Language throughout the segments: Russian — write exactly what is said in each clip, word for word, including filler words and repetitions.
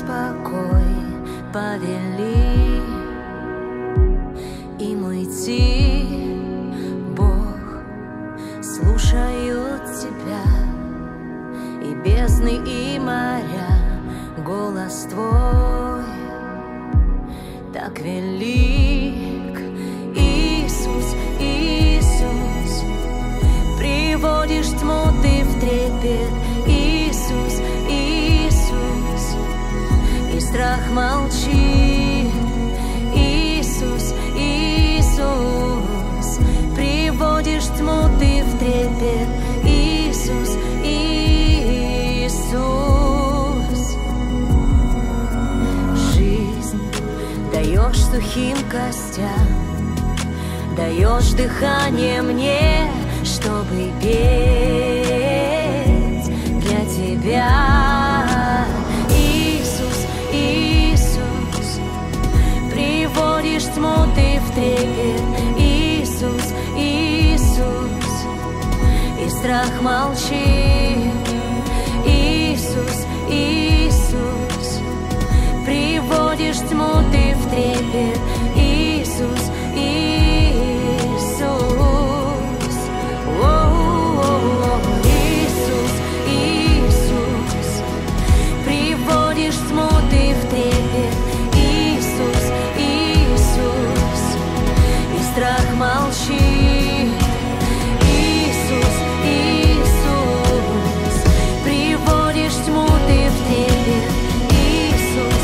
покой повели им уйти. Бог, слушают тебя и бездны, и моря, голос твой так велик. Иисус, Иисус, приводишь тьму ты в трепет. Иисус, Иисус, и страх молчит. Иисус, Иисус, приводишь тьму ты в трепет. Иисус, Иисус, жизнь даешь сухим костям, даешь дыхание мне, чтобы петь для тебя. Иисус, Иисус, приводишь тьму ты в трепет. Иисус, Иисус, и страх молчит. Иисус, Иисус, приводишь тьму ты в трепет. Иисус, Иисус, о-о-о-о. Иисус, Иисус, приводишь тьму ты в трепет. Иисус, Иисус, и страх молчит. Иисус, Иисус, приводишь тьму ты в трепет. Иисус,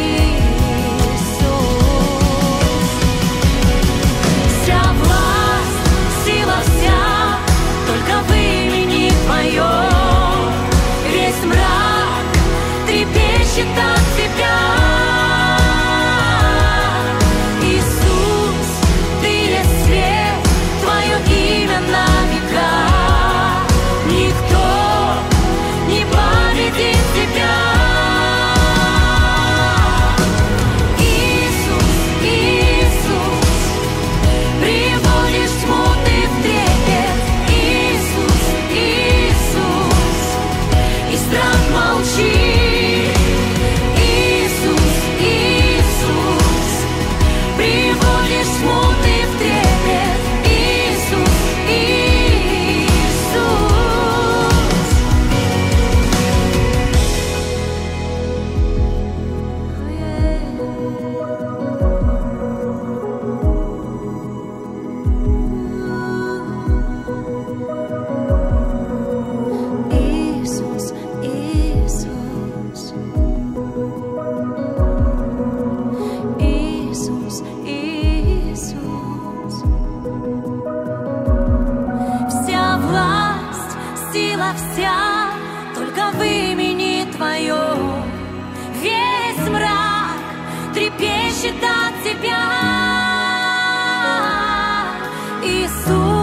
Иисус, вся власть, сила вся только в имени Твоем. Весь мрак трепещет от Тебя. Иисус, Ты есть свет, Твое имя на века. Никто не победит Тебя. Иисус, Иисус, приводишь тьму ты в трепет. Иисус, Иисус, и страх молчит. Иисус, Иисус, приводишь тьму ты в трепет. Иисус, Иисус. Иисус, Иисус, Иисус, Иисус, вся власть, сила вся только в имени Твоем. Весь мрак трепещет от Тебя. Иисус,